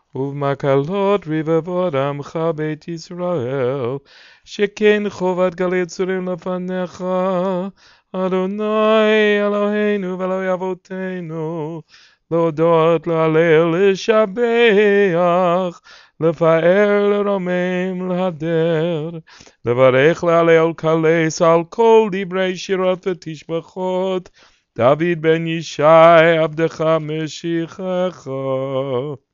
ובמקלות רבבות עמך בית ישראל, שכן חובת גלי צורים לפניך, אדוני אלוהינו ואלוהי אבותינו, להודות, להלל, לשבח, לפאר, לרומם, להדר, לברך, להלל, קלס על כל דברי שירות ותשבחות, דוד בן ישי עבדך משיחך.